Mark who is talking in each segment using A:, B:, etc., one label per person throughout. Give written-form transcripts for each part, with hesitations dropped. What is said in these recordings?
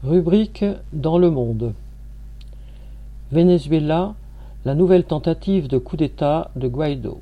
A: Rubrique dans le monde. Venezuela, la nouvelle tentative de coup d'État de Guaidó.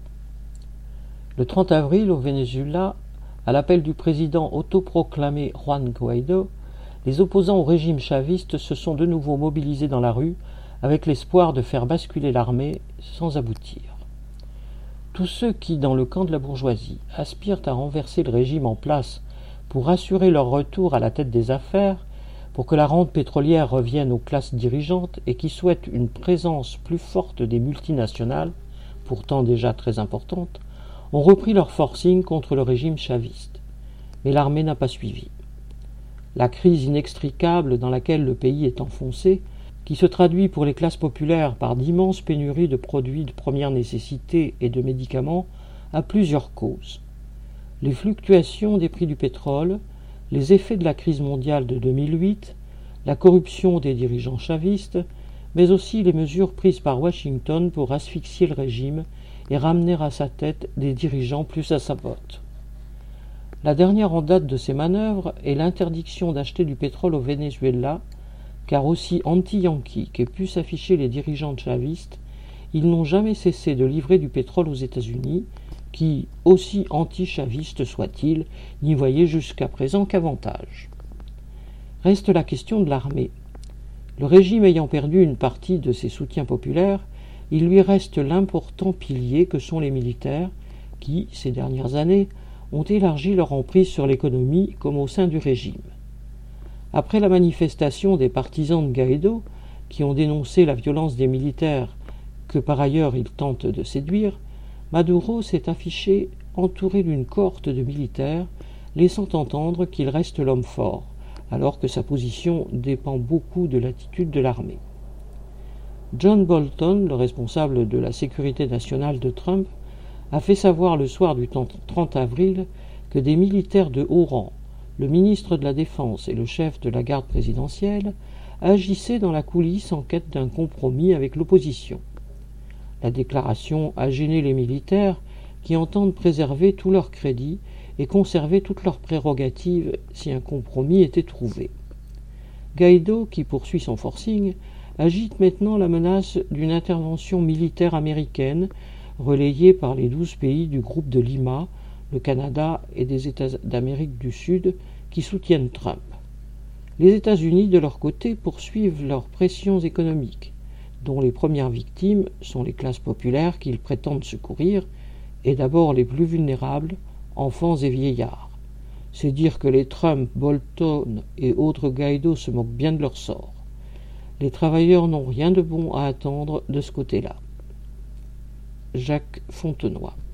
A: Le 30 avril, au Venezuela, à l'appel du président autoproclamé Juan Guaidó, les opposants au régime chaviste se sont de nouveau mobilisés dans la rue avec l'espoir de faire basculer l'armée sans aboutir. Tous ceux qui, dans le camp de la bourgeoisie, aspirent à renverser le régime en place pour assurer leur retour à la tête des affaires, pour que la rente pétrolière revienne aux classes dirigeantes et qui souhaitent une présence plus forte des multinationales, pourtant déjà très importantes, ont repris leur forcing contre le régime chaviste. Mais l'armée n'a pas suivi. La crise inextricable dans laquelle le pays est enfoncé, qui se traduit pour les classes populaires par d'immenses pénuries de produits de première nécessité et de médicaments, a plusieurs causes. Les fluctuations des prix du pétrole, les effets de la crise mondiale de 2008, la corruption des dirigeants chavistes, mais aussi les mesures prises par Washington pour asphyxier le régime et ramener à sa tête des dirigeants plus à sa botte. La dernière en date de ces manœuvres est l'interdiction d'acheter du pétrole au Venezuela, car aussi anti-yankee qu'aient pu s'afficher les dirigeants chavistes, ils n'ont jamais cessé de livrer du pétrole aux États-Unis, qui, aussi anti-chavistes soient-ils, n'y voyaient jusqu'à présent qu'avantage. Reste la question de l'armée. Le régime ayant perdu une partie de ses soutiens populaires, il lui reste l'important pilier que sont les militaires, qui, ces dernières années, ont élargi leur emprise sur l'économie comme au sein du régime. Après la manifestation des partisans de Guaidó, qui ont dénoncé la violence des militaires que par ailleurs ils tentent de séduire, Maduro s'est affiché entouré d'une cohorte de militaires, laissant entendre qu'il reste l'homme fort, alors que sa position dépend beaucoup de l'attitude de l'armée. John Bolton, le responsable de la sécurité nationale de Trump, a fait savoir le soir du 30 avril que des militaires de haut rang, le ministre de la Défense et le chef de la garde présidentielle, agissaient dans la coulisse en quête d'un compromis avec l'opposition. La déclaration a gêné les militaires qui entendent préserver tout leur crédit et conserver toutes leurs prérogatives si un compromis était trouvé. Guaidó, qui poursuit son forcing, agite maintenant la menace d'une intervention militaire américaine relayée par les 12 pays du groupe de Lima, le Canada et des États d'Amérique du Sud qui soutiennent Trump. Les États-Unis, de leur côté, poursuivent leurs pressions économiques, dont les premières victimes sont les classes populaires qu'ils prétendent secourir, et d'abord les plus vulnérables, enfants et vieillards. C'est dire que les Trump, Bolton et autres Guaidó se moquent bien de leur sort. Les travailleurs n'ont rien de bon à attendre de ce côté-là. Jacques Fontenoy.